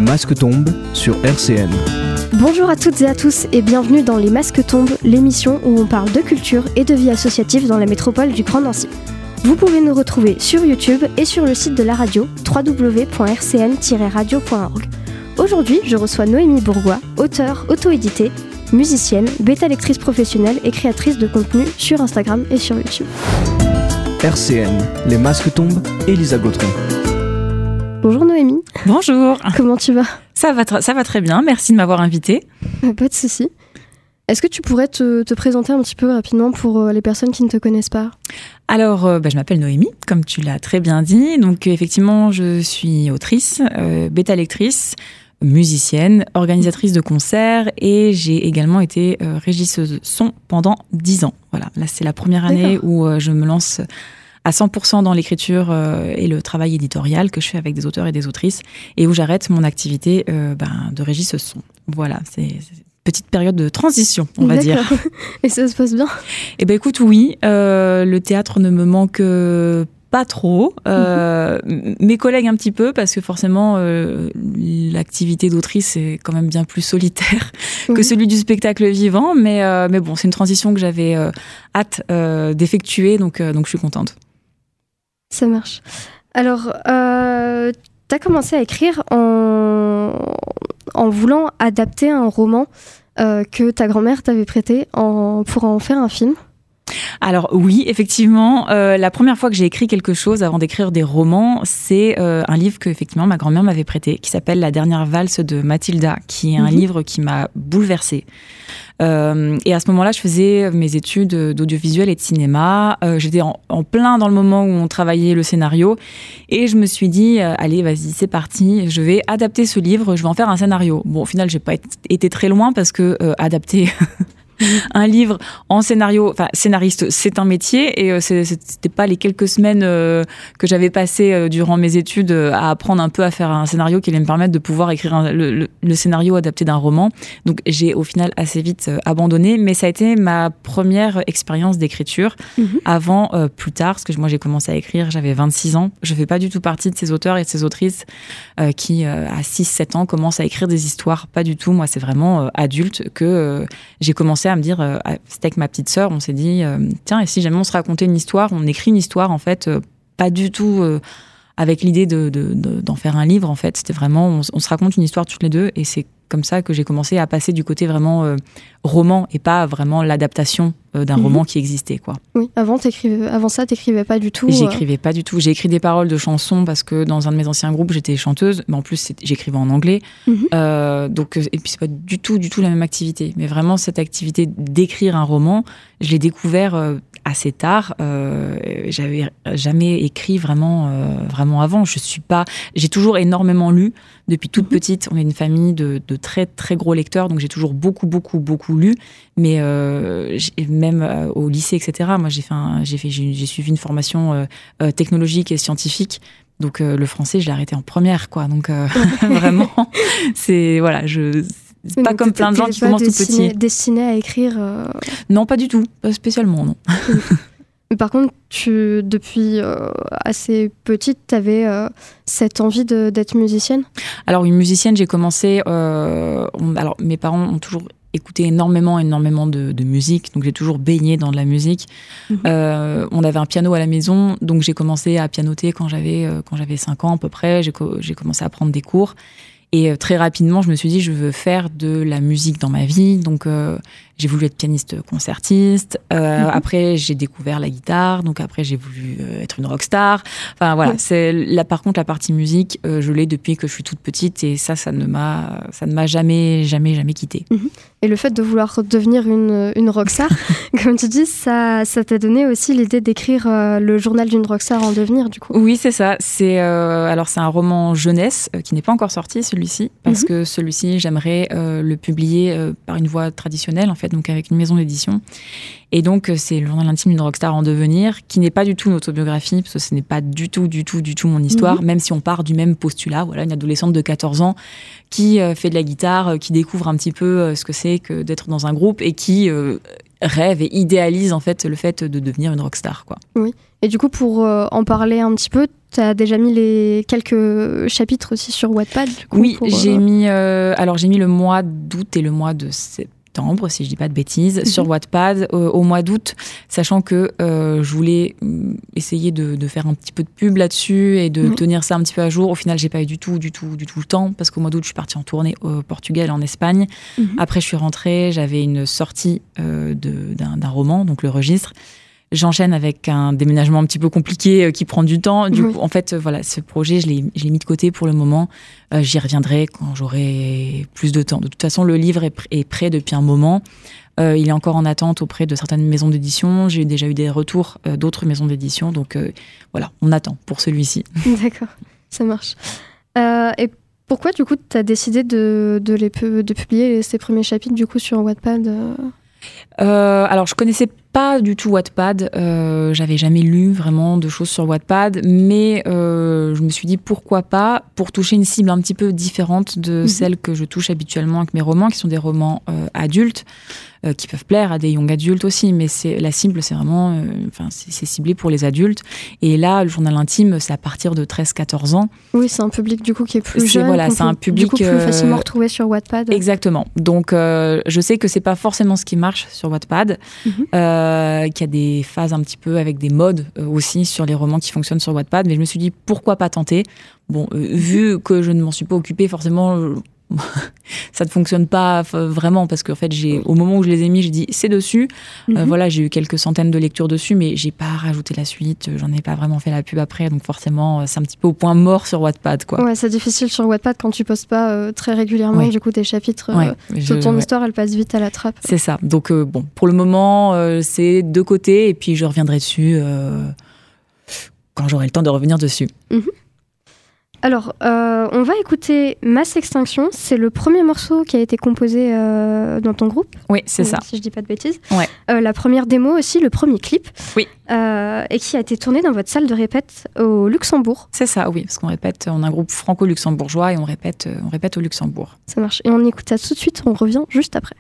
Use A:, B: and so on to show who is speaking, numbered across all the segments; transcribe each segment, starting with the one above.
A: masques tombent sur RCN.
B: Bonjour à toutes et à tous et bienvenue dans Les Masques tombent, l'émission où on parle de culture et de vie associative dans la métropole du Grand Nancy. Vous pouvez nous retrouver sur YouTube et sur le site de la radio www.rcn-radio.org. Aujourd'hui, je reçois Noémie Bourgois, auteure auto-éditée, musicienne, bêta-lectrice professionnelle et créatrice de contenu sur Instagram et sur YouTube.
A: RCN, Les Masques tombent, Elisa Gautron.
B: Bonjour Noémie.
C: Bonjour.
B: Comment tu vas ?
C: Ça va très bien, merci de m'avoir invitée.
B: Pas de souci. Est-ce que tu pourrais te présenter un petit peu rapidement pour les personnes qui ne te connaissent pas ?
C: Alors, je m'appelle Noémie, comme tu l'as très bien dit. Donc, effectivement, je suis autrice, bêta-lectrice, musicienne, organisatrice de concerts et j'ai également été régisseuse son pendant 10 ans. Voilà, là, c'est la première année où je me lance à 100% dans l'écriture et le travail éditorial que je fais avec des auteurs et des autrices et où j'arrête mon activité de régisseuse son. Voilà, c'est une petite période de transition, on va dire.
B: Et ça se passe bien ?
C: Eh bien, écoute, oui, le théâtre ne me manque pas trop. Mes collègues un petit peu, parce que forcément, l'activité d'autrice est quand même bien plus solitaire que celui du spectacle vivant. Mais bon, c'est une transition que j'avais hâte d'effectuer, donc je suis contente.
B: Ça marche. Alors, tu as commencé à écrire en voulant adapter un roman que ta grand-mère t'avait prêté pour en faire un film.
C: Alors oui, effectivement, la première fois que j'ai écrit quelque chose avant d'écrire des romans, c'est un livre que effectivement ma grand-mère m'avait prêté, qui s'appelle La dernière valse de Mathilda, qui est un livre qui m'a bouleversée. Et à ce moment-là, je faisais mes études d'audiovisuel et de cinéma. J'étais en plein dans le moment où on travaillait le scénario. Et je me suis dit, allez, vas-y, c'est parti. Je vais adapter ce livre, je vais en faire un scénario. Bon, au final, j'ai pas été très loin parce que adapter un livre en scénario, enfin scénariste, c'est un métier et c'était pas les quelques semaines que j'avais passées durant mes études à apprendre un peu à faire un scénario qui allait me permettre de pouvoir écrire le scénario adapté d'un roman. Donc j'ai au final assez vite abandonné, mais ça a été ma première expérience d'écriture avant plus tard, parce que moi j'ai commencé à écrire, j'avais 26 ans. Je fais pas du tout partie de ces auteurs et de ces autrices qui à 6-7 ans commencent à écrire des histoires, pas du tout. Moi c'est vraiment adulte que j'ai commencé à me dire, c'était avec ma petite sœur, on s'est dit, tiens, et si jamais on se racontait une histoire, on écrit une histoire, en fait, pas du tout avec l'idée d'en faire un livre, en fait. C'était vraiment, on se raconte une histoire toutes les deux, et c'est comme ça que j'ai commencé à passer du côté vraiment roman, et pas vraiment l'adaptation d'un roman qui existait, quoi.
B: Oui, avant ça, t'écrivais pas du tout.
C: J'écrivais pas du tout. J'ai écrit des paroles de chansons parce que dans un de mes anciens groupes, j'étais chanteuse, mais en plus, j'écrivais en anglais. Donc, et puis, c'est pas du tout la même activité. Mais vraiment, cette activité d'écrire un roman, je l'ai découvert assez tard. J'avais jamais écrit vraiment avant. J'ai toujours énormément lu depuis toute petite. On est une famille de très, très gros lecteurs, donc j'ai toujours beaucoup lu. Mais même au lycée, etc., moi, j'ai suivi une formation technologique et scientifique. Donc, le français, je l'ai arrêté en première, quoi. Donc, vraiment, c'est pas comme plein de gens qui commencent tout petit.
B: Destiné à écrire
C: Non, pas du tout. Pas spécialement, non.
B: Mais par contre, depuis assez petite, tu avais cette envie d'être musicienne ? Alors,
C: une musicienne, j'ai commencé... alors, mes parents ont toujours écouté énormément de musique, donc j'ai toujours baigné dans de la musique. On avait un piano à la maison, donc j'ai commencé à pianoter quand j'avais 5 ans à peu près. J'ai commencé à prendre des cours. Et très rapidement, je me suis dit, je veux faire de la musique dans ma vie. Donc, j'ai voulu être pianiste concertiste. Après, j'ai découvert la guitare. Donc, après, j'ai voulu être une rockstar. Enfin, voilà. Par contre, la partie musique, je l'ai depuis que je suis toute petite. Et ça ne m'a jamais quittée.
B: Et le fait de vouloir devenir une rockstar, comme tu dis, ça t'a donné aussi l'idée d'écrire le journal d'une rockstar en devenir, du coup.
C: Oui, c'est ça. C'est un roman jeunesse qui n'est pas encore sorti, celui-ci. Parce que celui-ci, j'aimerais le publier par une voie traditionnelle, en fait, donc avec une maison d'édition. Et donc, c'est le journal intime d'une rockstar en devenir, qui n'est pas du tout une autobiographie, parce que ce n'est pas du tout mon histoire, même si on part du même postulat. Voilà, une adolescente de 14 ans qui fait de la guitare, qui découvre un petit peu ce que c'est que d'être dans un groupe et qui rêve et idéalise en fait le fait de devenir une rockstar, quoi.
B: Oui. Et du coup, pour en parler un petit peu, t'as déjà mis les quelques chapitres aussi sur Wattpad du coup,
C: Oui, j'ai mis le mois d'août et le mois de septembre, si je dis pas de bêtises, sur Wattpad au mois d'août, sachant que je voulais essayer de faire un petit peu de pub là-dessus et de tenir ça un petit peu à jour. Au final, j'ai pas eu du tout le temps, parce qu'au mois d'août, je suis partie en tournée au Portugal et en Espagne. Après, je suis rentrée, j'avais une sortie d'un roman, donc Le Registre. J'enchaîne avec un déménagement un petit peu compliqué qui prend du temps. Du coup, en fait, voilà, ce projet, je l'ai mis de côté pour le moment. J'y reviendrai quand j'aurai plus de temps. De toute façon, le livre est prêt depuis un moment. Il est encore en attente auprès de certaines maisons d'édition. J'ai déjà eu des retours d'autres maisons d'édition. Donc voilà, on attend pour celui-ci.
B: D'accord, ça marche. Et pourquoi, du coup, tu as décidé de publier ces premiers chapitres du coup, sur Wattpad
C: Alors, je connaissais pas du tout Wattpad, j'avais jamais lu vraiment de choses sur Wattpad, mais je me suis dit pourquoi pas, pour toucher une cible un petit peu différente de celle que je touche habituellement avec mes romans, qui sont des romans adultes, qui peuvent plaire à des young adultes aussi, mais la cible, c'est vraiment, c'est ciblé pour les adultes. Et là, le journal intime, c'est à partir de 13-14 ans.
B: Oui, c'est un public du coup qui est plus jeune.
C: Voilà, c'est un public
B: du coup plus facilement retrouvé sur Wattpad.
C: Exactement. Donc, je sais que c'est pas forcément ce qui marche sur Wattpad, qu'il y a des phases un petit peu avec des modes aussi sur les romans qui fonctionnent sur Wattpad, mais je me suis dit pourquoi pas tenter. Bon, vu que je ne m'en suis pas occupée, forcément. Ça ne fonctionne pas vraiment, parce qu'en fait, au moment où je les ai mis, j'ai dit c'est dessus. Voilà, j'ai eu quelques centaines de lectures dessus, mais j'ai pas rajouté la suite. J'en ai pas vraiment fait la pub après, donc forcément, c'est un petit peu au point mort sur Wattpad, quoi.
B: Ouais, c'est difficile sur Wattpad quand tu postes pas très régulièrement. Du coup, tes chapitres sur ton histoire, elle passe vite à la trappe.
C: C'est ça. Donc bon, pour le moment, c'est de côté, et puis je reviendrai dessus quand j'aurai le temps de revenir dessus.
B: Alors, on va écouter Mass Extinction. C'est le premier morceau qui a été composé dans ton groupe.
C: Oui, c'est ça.
B: Si je dis pas de bêtises.
C: Ouais.
B: La première démo aussi, le premier clip.
C: Oui.
B: Et qui a été tourné dans votre salle de répète au Luxembourg.
C: C'est ça, oui, parce qu'on répète, on a un groupe franco-luxembourgeois et on répète au Luxembourg.
B: Ça marche. Et on écoute ça tout de suite, on revient juste après.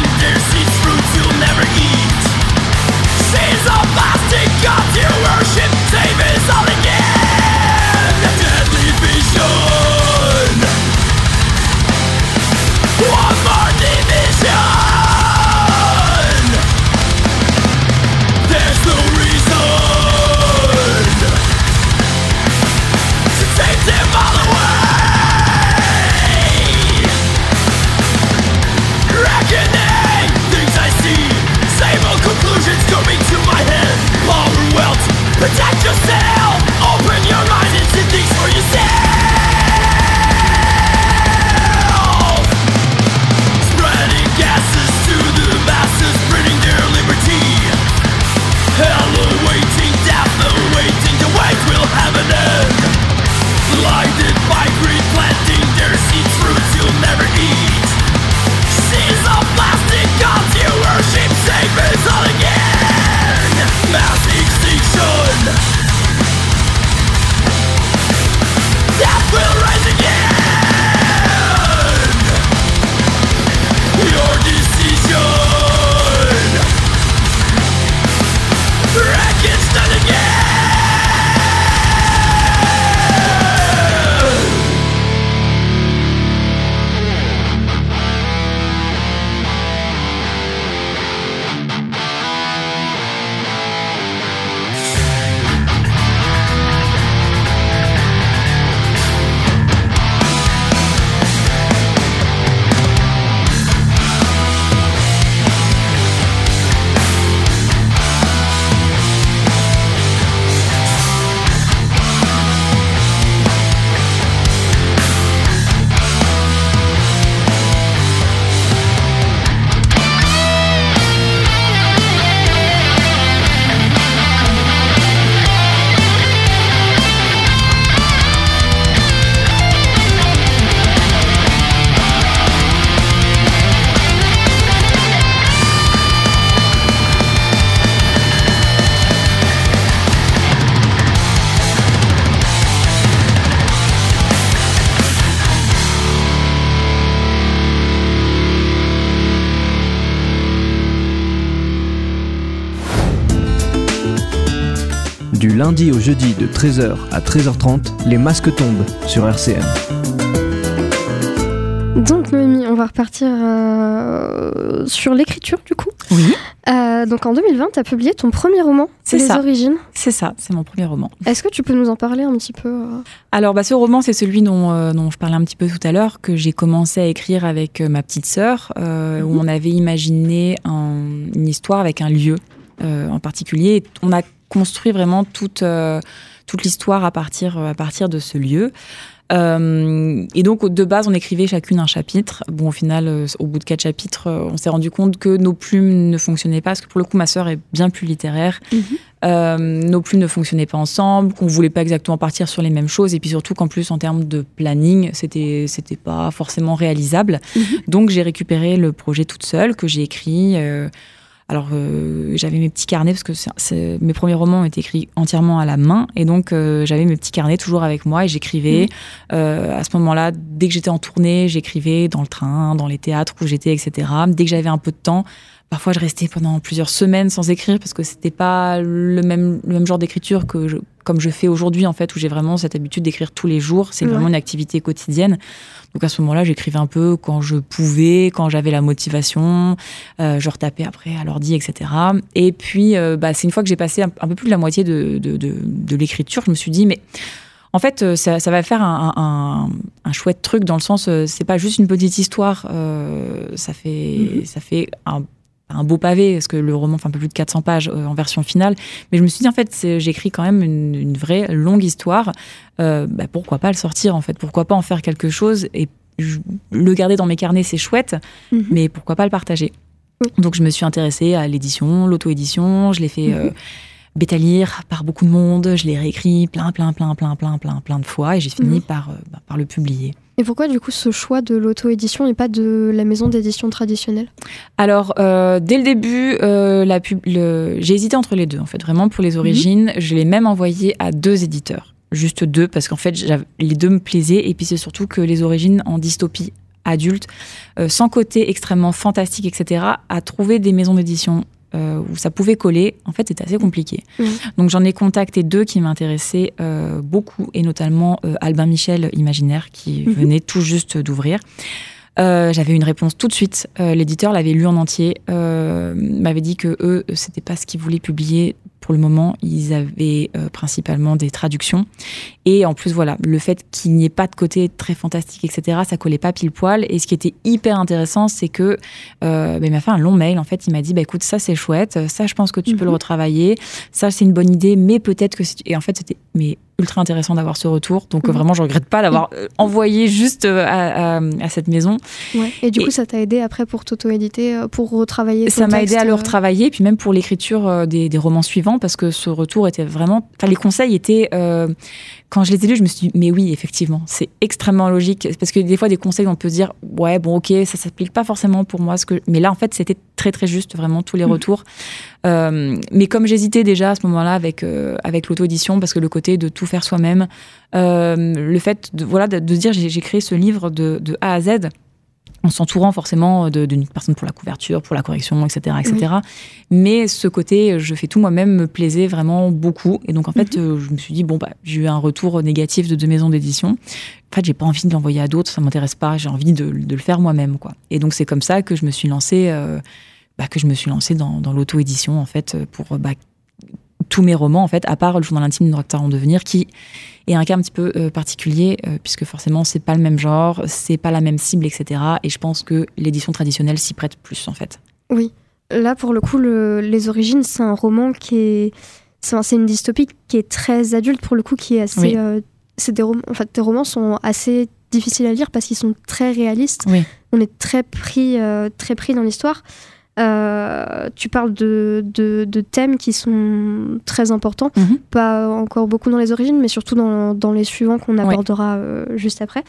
B: Worship
A: lundi au jeudi de 13h à 13h30, les masques tombent sur RCN.
B: Donc Noémie, on va repartir sur l'écriture du coup.
C: Oui.
B: Donc en 2020, tu as publié ton premier roman, Les Origines.
C: C'est ça, c'est mon premier roman.
B: Est-ce que tu peux nous en parler un petit peu
C: Alors ce roman, c'est celui dont je parlais un petit peu tout à l'heure, que j'ai commencé à écrire avec ma petite sœur, où on avait imaginé une histoire avec un lieu en particulier. On a construit vraiment toute l'histoire à partir de ce lieu. Et donc de base on écrivait chacune un chapitre. Bon, au final au bout de 4 chapitres on s'est rendu compte que nos plumes ne fonctionnaient pas, parce que pour le coup ma sœur est bien plus littéraire. Nos plumes ne fonctionnaient pas ensemble, qu'on voulait pas exactement partir sur les mêmes choses, et puis surtout qu'en plus en termes de planning c'était pas forcément réalisable. Donc j'ai récupéré le projet toute seule, que j'ai écrit. Alors, j'avais mes petits carnets, parce que mes premiers romans ont été écrits entièrement à la main. Et donc, j'avais mes petits carnets toujours avec moi et j'écrivais. À ce moment-là, dès que j'étais en tournée, j'écrivais dans le train, dans les théâtres où j'étais, etc. Dès que j'avais un peu de temps, parfois je restais pendant plusieurs semaines sans écrire, parce que c'était pas le même genre d'écriture comme je fais aujourd'hui, en fait, où j'ai vraiment cette habitude d'écrire tous les jours. C'est vraiment une activité quotidienne. Donc à ce moment-là, j'écrivais un peu quand je pouvais, quand j'avais la motivation. Je retapais après à l'ordi, etc. Et puis, c'est une fois que j'ai passé un peu plus de la moitié de l'écriture, je me suis dit, mais en fait, ça va faire un chouette truc, dans le sens, c'est pas juste une petite histoire. Ça fait un beau pavé, parce que le roman fait un peu plus de 400 pages en version finale. Mais je me suis dit, en fait, j'écris quand même une vraie longue histoire. Pourquoi pas le sortir, en fait? Pourquoi pas en faire quelque chose? Et le garder dans mes carnets, c'est chouette, mais pourquoi pas le partager? Donc, je me suis intéressée à l'édition, l'auto-édition. Je l'ai fait bêta-lire par beaucoup de monde. Je l'ai réécrit plein de fois. Et j'ai fini par le publier.
B: Et pourquoi, du coup, ce choix de l'auto-édition et pas de la maison d'édition traditionnelle?
C: Alors, dès le début, j'ai hésité entre les deux, en fait. Vraiment, pour Les Origines, je l'ai même envoyé à 2 éditeurs. Juste 2, parce qu'en fait, les 2 me plaisaient. Et puis, c'est surtout que Les Origines, en dystopie adulte, sans côté extrêmement fantastique, etc., à trouver des maisons d'édition où ça pouvait coller, en fait, c'était assez compliqué. Donc, j'en ai contacté 2 qui m'intéressaient beaucoup, et notamment Albin Michel Imaginaire, qui venait tout juste d'ouvrir. J'avais une réponse tout de suite. L'éditeur l'avait lu en entier, m'avait dit que eux, c'était pas ce qu'ils voulaient publier pour le moment. Ils avaient principalement des traductions. Et en plus, voilà, le fait qu'il n'y ait pas de côté très fantastique, etc., ça collait pas pile poil. Et ce qui était hyper intéressant, c'est que il m'a fait un long mail. En fait, il m'a dit, écoute, ça c'est chouette, ça je pense que tu peux le retravailler, ça c'est une bonne idée, mais peut-être que... Et en fait, c'était ultra intéressant d'avoir ce retour. Donc vraiment, je regrette pas d'avoir envoyé juste à cette maison. Ouais.
B: Et du coup, ça t'a aidé après pour t'auto-éditer, pour retravailler ton
C: texte? Ça m'a aidé à le retravailler, puis même pour l'écriture des romans suivants, parce que ce retour était vraiment... Enfin, les conseils étaient... Quand je les ai lus, je me suis dit, mais oui, effectivement, c'est extrêmement logique. Parce que des fois, des conseils, on peut se dire, ouais, bon, ok, ça s'applique pas forcément pour moi. Mais là, en fait, c'était très, très juste, vraiment, tous les retours. Mais comme j'hésitais déjà à ce moment-là avec l'auto-édition, parce que le côté de tout faire soi-même, le fait de dire, j'ai créé ce livre de A à Z, en s'entourant forcément d'une personne pour la couverture, pour la correction, etc. etc. Mais ce côté, je fais tout moi-même, me plaisait vraiment beaucoup. Et donc, en fait, je me suis dit, j'ai eu un retour négatif de 2 maisons d'édition. En fait, j'ai pas envie de l'envoyer à d'autres, ça m'intéresse pas. J'ai envie de le faire moi-même, quoi. Et donc, c'est comme ça que je me suis lancée, dans l'auto-édition, en fait, pour tous mes romans, en fait, à part Le Journal intime d'une rockstar en devenir, qui est un cas un petit peu particulier, puisque forcément, c'est pas le même genre, c'est pas la même cible, etc. Et je pense que l'édition traditionnelle s'y prête plus, en fait. Oui.
B: Là, pour le coup, Les Origines, c'est un roman qui est... C'est une dystopie qui est très adulte, pour le coup, qui est assez... tes romans sont assez difficiles à lire parce qu'ils sont très réalistes. Oui. On est très pris dans l'histoire. Tu parles de thèmes qui sont très importants, pas encore beaucoup dans Les Origines, mais surtout dans les suivants qu'on abordera juste après.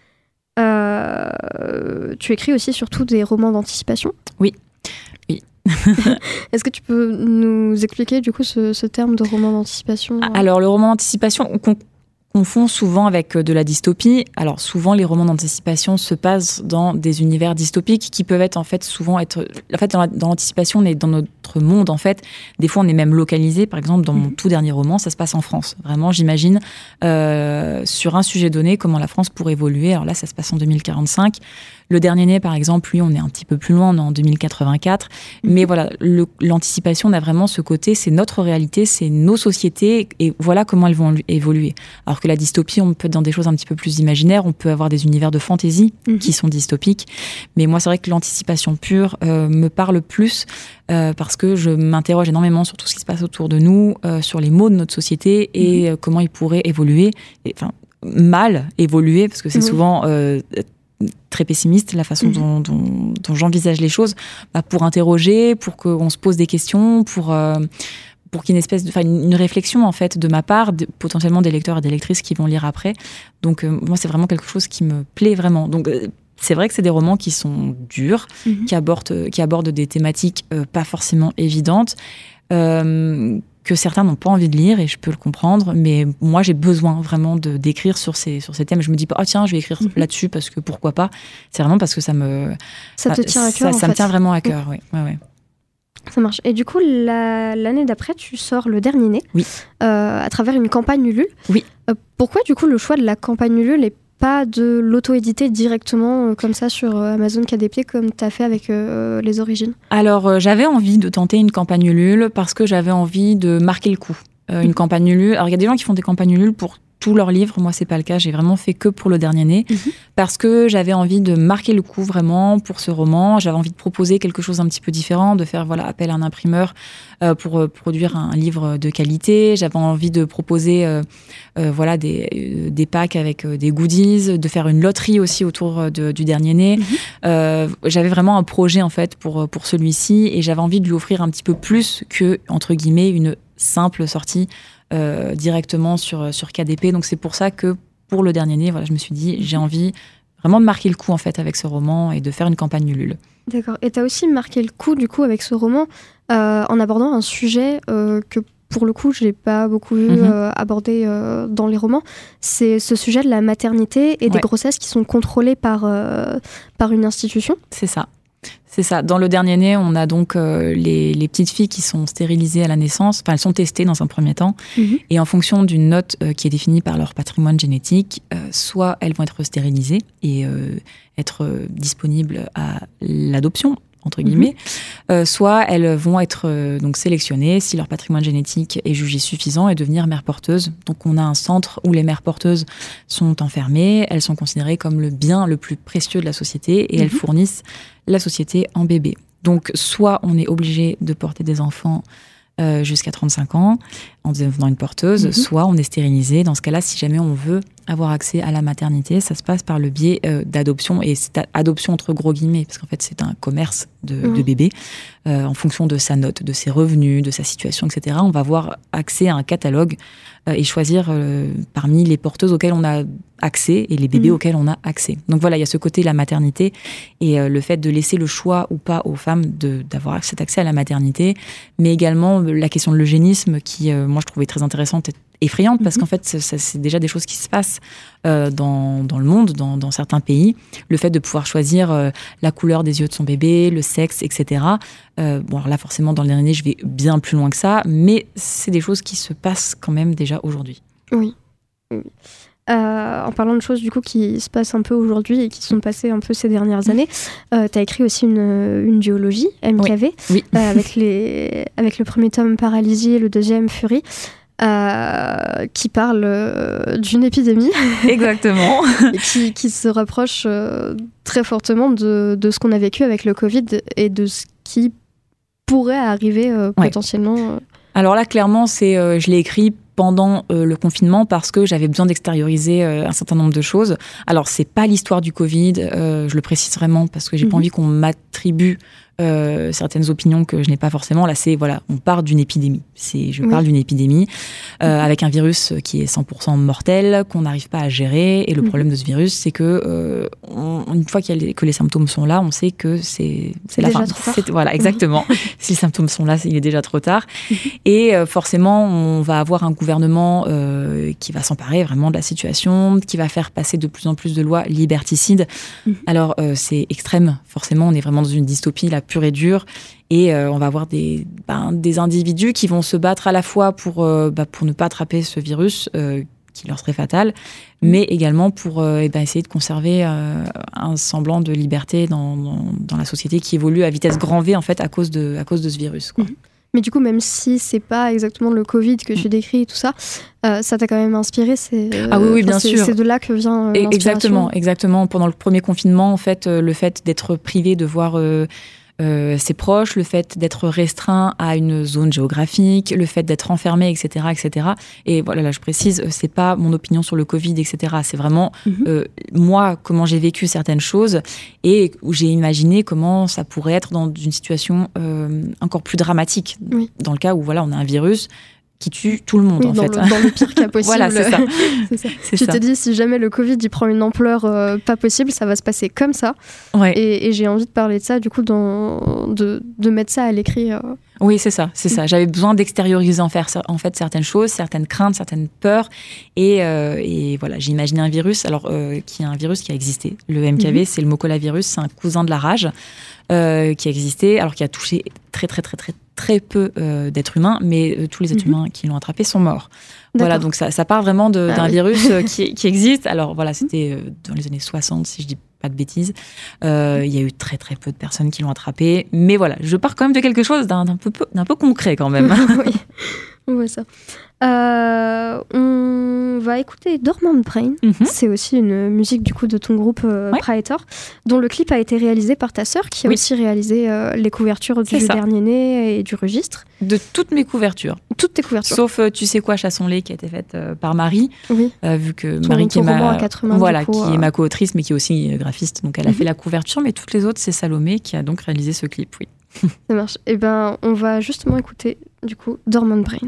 B: Tu écris aussi surtout des romans d'anticipation.
C: Oui.
B: Est-ce que tu peux nous expliquer du coup ce terme de roman d'anticipation?
C: Alors le roman d'anticipation, confond souvent avec de la dystopie. Alors souvent, les romans d'anticipation se passent dans des univers dystopiques qui peuvent être dans l'anticipation, on est dans notre monde en fait. Des fois, on est même localisé. Par exemple, dans mon tout dernier roman, ça se passe en France. Vraiment, j'imagine sur un sujet donné comment la France pourrait évoluer. Alors là, ça se passe en 2045. Le dernier né, par exemple, lui, on est un petit peu plus loin, on est en 2084. Mais voilà, l'anticipation, on a vraiment ce côté, c'est notre réalité, c'est nos sociétés, et voilà comment elles vont évoluer. Alors que la dystopie, on peut être dans des choses un petit peu plus imaginaires, on peut avoir des univers de fantaisie qui sont dystopiques. Mais moi, c'est vrai que l'anticipation pure me parle plus parce que je m'interroge énormément sur tout ce qui se passe autour de nous, sur les maux de notre société et comment ils pourraient évoluer. Enfin, mal évoluer, parce que c'est souvent très pessimiste la façon dont j'envisage les choses, pour interroger, pour qu'on se pose des questions, pour qu'il y ait une réflexion en fait de ma part, potentiellement des lecteurs et des lectrices qui vont lire après. Donc moi, c'est vraiment quelque chose qui me plaît vraiment. Donc c'est vrai que c'est des romans qui sont durs, qui abordent des thématiques pas forcément évidentes, que certains n'ont pas envie de lire, et je peux le comprendre, mais moi j'ai besoin vraiment d'écrire sur ces thèmes. Je me dis pas, tiens, je vais écrire là-dessus parce que pourquoi pas. C'est vraiment parce que ça
B: te tient à cœur.
C: Ça me tient vraiment à cœur, oui. Ouais.
B: Ça marche. Et du coup, l'année d'après, tu sors Le Dernier Né, à travers une campagne Ulule.
C: Oui.
B: Pourquoi du coup le choix de la campagne Ulule et pas de l'auto-éditer directement comme ça sur Amazon KDP comme tu as fait avec Les Origines?
C: Alors, j'avais envie de tenter une campagne Ulule parce que j'avais envie de marquer le coup. Une campagne Ulule. Alors, il y a des gens qui font des campagnes Ulule pour tous leurs livres. Moi, c'est pas le cas. J'ai vraiment fait que pour Le Dernier Né parce que j'avais envie de marquer le coup vraiment pour ce roman. J'avais envie de proposer quelque chose un petit peu différent, de faire appel à un imprimeur pour produire un livre de qualité. J'avais envie de proposer des packs avec des goodies, de faire une loterie aussi autour du Dernier Né. J'avais vraiment un projet en fait pour celui-ci, et j'avais envie de lui offrir un petit peu plus que, entre guillemets, une simple sortie directement sur KDP. Donc c'est pour ça que pour Le Dernier Né, je me suis dit, j'ai envie vraiment de marquer le coup en fait avec ce roman et de faire une campagne Ulule.
B: D'accord. Et tu as aussi marqué le coup du coup avec ce roman en abordant un sujet que pour le coup je n'ai pas beaucoup vu aborder dans les romans. C'est ce sujet de la maternité et des grossesses qui sont contrôlées par une institution.
C: C'est ça. C'est ça. Dans Le Dernier Né, on a donc les petites filles qui sont stérilisées à la naissance. Enfin, elles sont testées dans un premier temps. Et en fonction d'une note qui est définie par leur patrimoine génétique, soit elles vont être stérilisées et être disponibles à l'adoption, entre guillemets, soit elles vont être donc sélectionnées si leur patrimoine génétique est jugé suffisant et devenir mères porteuses. Donc on a un centre où les mères porteuses sont enfermées, elles sont considérées comme le bien le plus précieux de la société et elles fournissent la société en bébé. Donc soit on est obligé de porter des enfants jusqu'à 35 ans en devenant une porteuse, soit on est stérilisé. Dans ce cas-là, si jamais on veut avoir accès à la maternité, ça se passe par le biais d'adoption, et c'est adoption entre gros guillemets, parce qu'en fait c'est un commerce de bébés. En fonction de sa note, de ses revenus, de sa situation, etc. On va avoir accès à un catalogue et choisir parmi les porteuses auxquelles on a accès et les bébés auxquels on a accès. Donc voilà, il y a ce côté, la maternité, et le fait de laisser le choix ou pas aux femmes d'avoir cet accès à la maternité, mais également la question de l'eugénisme qui, moi, je trouvais très intéressante et effrayante, parce qu'en fait, c'est déjà des choses qui se passent dans le monde, dans certains pays. Le fait de pouvoir choisir la couleur des yeux de son bébé, le sexe, etc. Bon, alors là, forcément, dans le dernier, je vais bien plus loin que ça, mais c'est des choses qui se passent quand même déjà aujourd'hui.
B: Oui. En parlant de choses du coup qui se passent un peu aujourd'hui et qui sont passées un peu ces dernières années, tu as écrit aussi une duologie, MKV,
C: oui.
B: Avec le premier tome Paralysie et le deuxième Furie. Qui parle d'une épidémie.
C: Exactement.
B: qui se rapproche très fortement de ce qu'on a vécu avec le Covid et de ce qui pourrait arriver potentiellement.
C: Alors là, clairement, je l'ai écrit pendant le confinement parce que j'avais besoin d'extérioriser un certain nombre de choses. Alors, c'est pas l'histoire du Covid, je le précise vraiment parce que j'ai pas envie qu'on m'attribue certaines opinions que je n'ai pas forcément. Là, on part d'une épidémie. Je parle d'une épidémie avec un virus qui est 100% mortel, qu'on n'arrive pas à gérer. Et le problème de ce virus, c'est que une fois que les symptômes sont là, on sait que c'est la fin. Voilà, exactement. Si les symptômes sont là, il est déjà trop tard. Et forcément, on va avoir un gouvernement qui va s'emparer vraiment de la situation, qui va faire passer de plus en plus de lois liberticides. Alors, c'est extrême. Forcément, on est vraiment dans une dystopie là, pure et dure. Et on va avoir des individus qui vont se battre à la fois pour ne pas attraper ce virus qui leur serait fatal, mais également pour essayer de conserver un semblant de liberté dans la société qui évolue à vitesse grand V en fait à cause de ce virus, quoi.
B: Mais du coup, même si c'est pas exactement le Covid que tu décris et tout ça, ça t'a quand même inspiré.
C: Oui, bien sûr.
B: C'est de là que vient l'inspiration.
C: Exactement. Pendant le premier confinement, en fait, le fait d'être privé de voir ses proches, le fait d'être restreint à une zone géographique, le fait d'être enfermé, etc., etc. Et voilà, là, je précise, c'est pas mon opinion sur le Covid, etc. C'est vraiment moi, comment j'ai vécu certaines choses et où j'ai imaginé comment ça pourrait être dans une situation encore plus dramatique. Dans le cas où, voilà, on a un virus qui tue tout le monde, en fait.
B: Dans le pire cas possible.
C: Voilà, c'est ça.
B: Tu te dis, si jamais le Covid il prend une ampleur pas possible, ça va se passer comme ça.
C: Ouais.
B: Et j'ai envie de parler de ça, du coup, de mettre ça à l'écrit.
C: Oui, c'est ça. J'avais besoin d'extérioriser en fait certaines choses, certaines craintes, certaines peurs. Et voilà, j'ai imaginé un virus, qui est un virus qui a existé. Le MKV, c'est le Mokolavirus, c'est un cousin de la rage qui a existé, alors qui a touché très, très, très, très, très peu d'êtres humains, mais tous les êtres humains qui l'ont attrapé sont morts. Voilà, donc ça part vraiment d'un virus qui existe. Alors voilà, c'était dans les années 60, si je dis pas de bêtises. Il y a eu très très peu de personnes qui l'ont attrapé. Mais voilà, je pars quand même de quelque chose d'un peu concret quand même.
B: Oui, on voit ça. On va écouter Dormant Brain. C'est aussi une musique du coup de ton groupe Praetor, dont le clip a été réalisé par ta sœur, qui a aussi réalisé les couvertures du Dernier Né et du registre.
C: De toutes mes couvertures.
B: Toutes tes couvertures.
C: Sauf Tu sais quoi, Chassons-les, qui a été faite par Marie.
B: Oui.
C: Vu que Marie qui est
B: est
C: ma co-autrice, mais qui est aussi graphiste. Donc elle a fait la couverture, mais toutes les autres, c'est Salomé qui a donc réalisé ce clip, oui.
B: Ça marche. Et ben, on va justement écouter du coup Dormant Brain.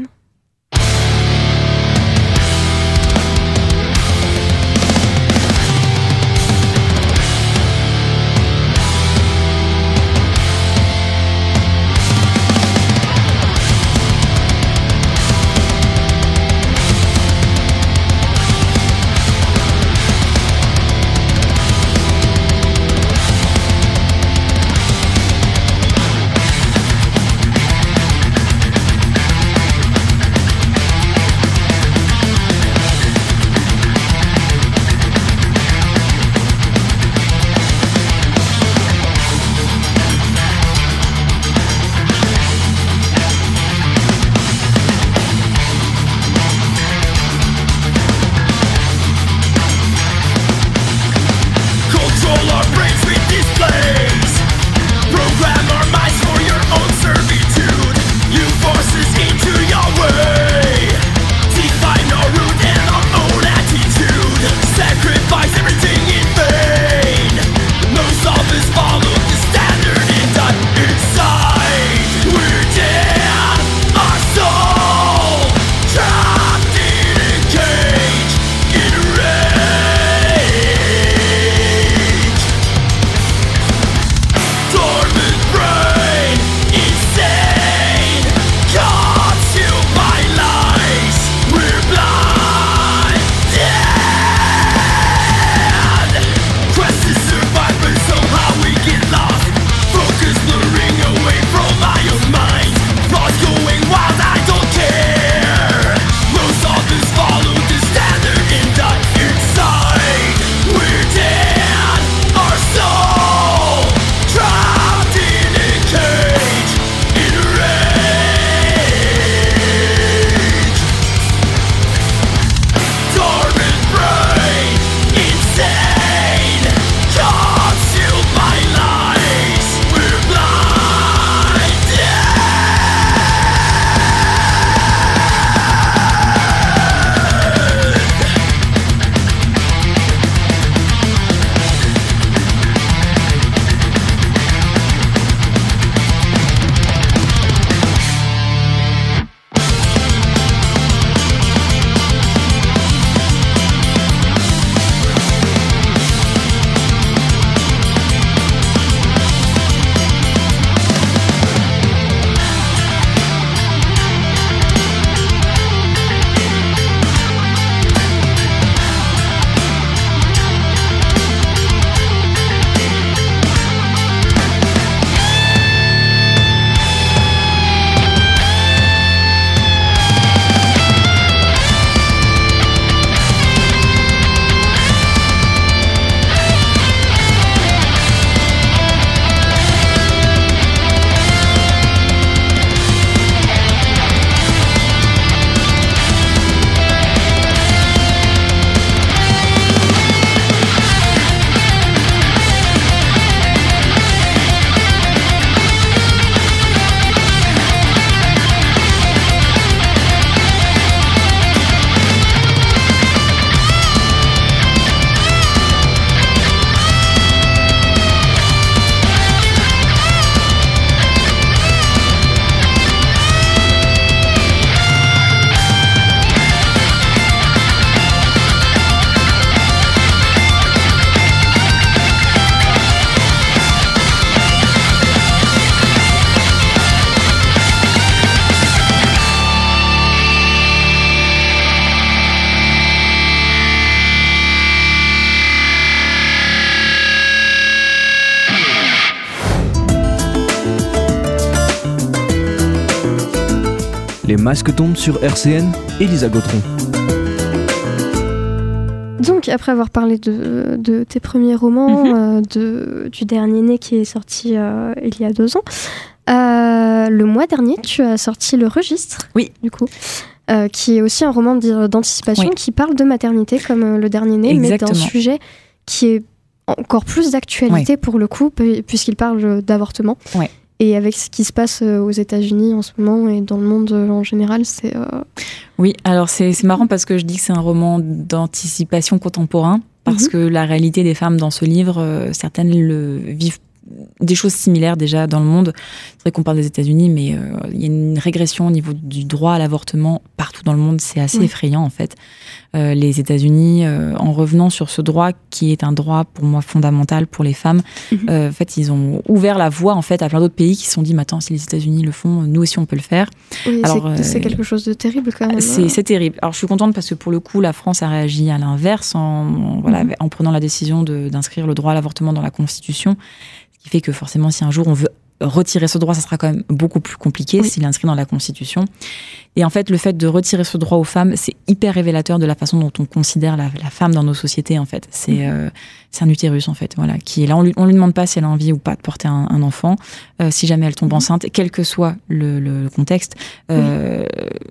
A: Les masques tombent sur RCN, Elisa Gautron.
B: Donc, après avoir parlé de tes premiers romans, du dernier né qui est sorti il y a 2 ans, le mois dernier, tu as sorti Le Registre,
C: oui.
B: Du coup, qui est aussi un roman d'anticipation qui parle de maternité comme Le Dernier Né,
C: Exactement.
B: mais d'un sujet qui est encore plus d'actualité pour le coup, puisqu'il parle d'avortement.
C: Ouais.
B: Et avec ce qui se passe aux États-Unis en ce moment et dans le monde en général, c'est...
C: Oui, alors c'est marrant parce que je dis que c'est un roman d'anticipation contemporain, parce que la réalité des femmes dans ce livre, certaines vivent des choses similaires déjà dans le monde. C'est vrai qu'on parle des États-Unis, mais il y a une régression au niveau du droit à l'avortement partout dans le monde. C'est assez effrayant en fait. Les États-Unis, en revenant sur ce droit qui est un droit pour moi fondamental pour les femmes, en fait, ils ont ouvert la voie en fait à plein d'autres pays qui se sont dit, mais attends, si les États-Unis le font, nous aussi on peut le faire.
B: Oui,
C: alors,
B: c'est quelque chose de terrible quand même.
C: C'est terrible. Alors je suis contente parce que pour le coup, la France a réagi à l'inverse en prenant la décision d'inscrire le droit à l'avortement dans la Constitution. Ce qui fait que forcément, si un jour on veut retirer ce droit, ça sera quand même beaucoup plus compliqué s'il est inscrit dans la Constitution. Et en fait, le fait de retirer ce droit aux femmes, c'est hyper révélateur de la façon dont on considère la femme dans nos sociétés, en fait. C'est un utérus, en fait, voilà, qui est là. On lui demande pas si elle a envie ou pas de porter un enfant. Si jamais elle tombe enceinte, quel que soit le contexte. Ce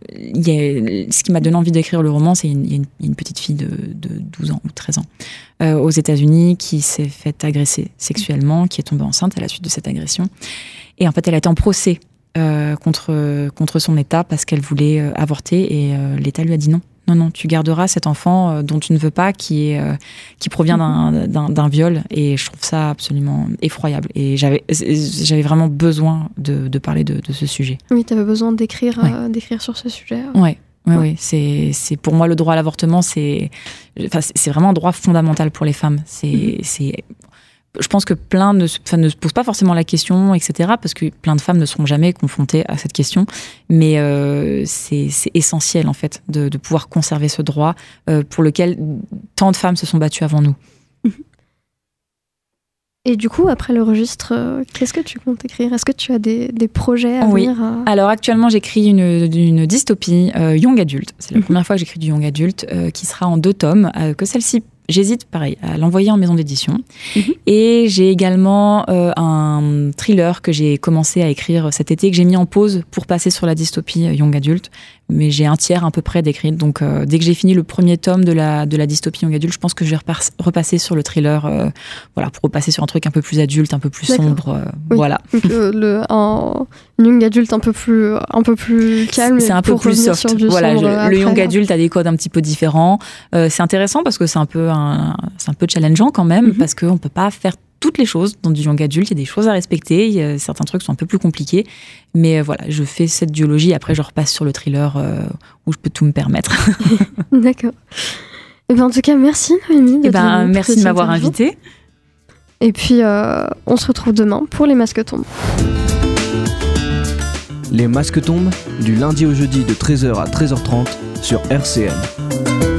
C: qui m'a donné envie d'écrire le roman, c'est il y a une petite fille de 12 ans ou 13 ans aux États-Unis qui s'est fait agresser sexuellement, qui est tombée enceinte à la suite de cette agression. Et en fait, elle a été en procès contre son État parce qu'elle voulait avorter et l'État lui a dit non. Non, tu garderas cet enfant dont tu ne veux pas, qui provient d'un viol. Et je trouve ça absolument effroyable. Et j'avais vraiment besoin de parler de ce sujet.
B: Oui, tu avais besoin d'écrire sur ce sujet.
C: Oui, c'est pour moi le droit à l'avortement, c'est vraiment un droit fondamental pour les femmes. Je pense que plein ne se posent pas forcément la question, etc., parce que plein de femmes ne seront jamais confrontées à cette question. Mais c'est essentiel, en fait, de pouvoir conserver ce droit pour lequel tant de femmes se sont battues avant nous.
B: Et du coup, après Le Registre, qu'est-ce que tu comptes écrire ? Est-ce que tu as des projets à venir
C: Alors actuellement, j'écris une dystopie young adulte. C'est la première fois que j'écris du young adulte, qui sera en 2 tomes, que celle-ci... J'hésite, pareil, à l'envoyer en maison d'édition. Et j'ai également un thriller que j'ai commencé à écrire cet été, que j'ai mis en pause pour passer sur la dystopie young adulte. Mais j'ai un tiers à peu près d'écrit. Donc, dès que j'ai fini le premier tome de la dystopie young adulte, je pense que je vais repasser sur le thriller, pour repasser sur un truc un peu plus adulte, un peu plus sombre. Voilà.
B: Donc, un young adulte un peu plus calme.
C: C'est un peu plus soft. Voilà, le young adulte a des codes un petit peu différents. C'est intéressant parce que c'est un peu challengeant quand même, parce qu'on peut pas faire toutes les choses dans du young adulte. Il y a des choses à respecter. Certains trucs sont un peu plus compliqués. Mais voilà, je fais cette duologie. Après, je repasse sur le thriller où je peux tout me permettre.
B: D'accord. Et ben, en tout cas, merci Noémie.
C: Merci de m'avoir invitée.
B: Et puis, on se retrouve demain pour Les Masques tombent.
A: Les masques tombent, du lundi au jeudi de 13h à 13h30 sur RCN.